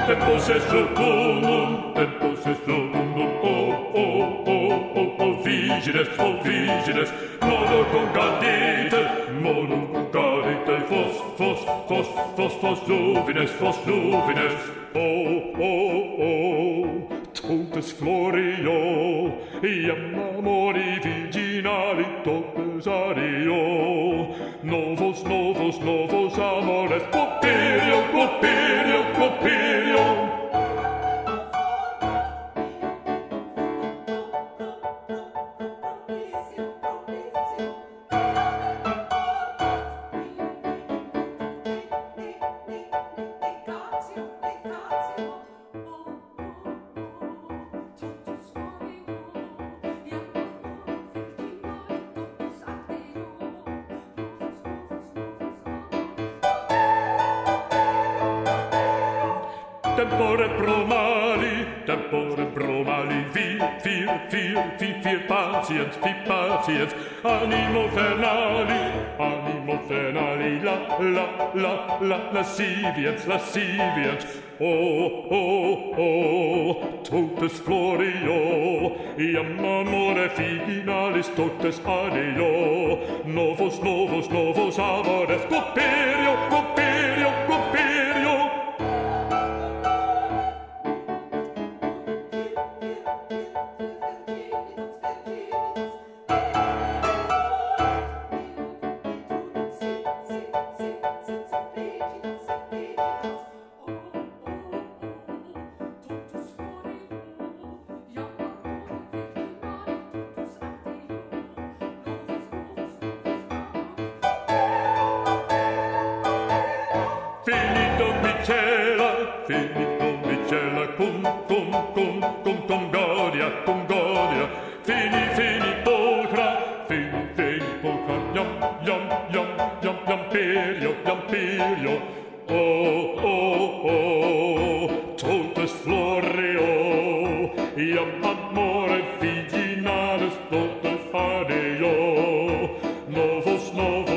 tempus est secundum, vigiles, modo concadite, fos juvines, totus florio, iam amori virginali totus ario, novos amores, Poperio. Tempore promali, vir, patiens, animo fernali, lasciviens, totus florio, iam amore figinalis totus adio, novos amores, Poperio. Finito micela, cum godia, fini pulcra, yam perio, totus florio, iam amore virginalis totus adio, novos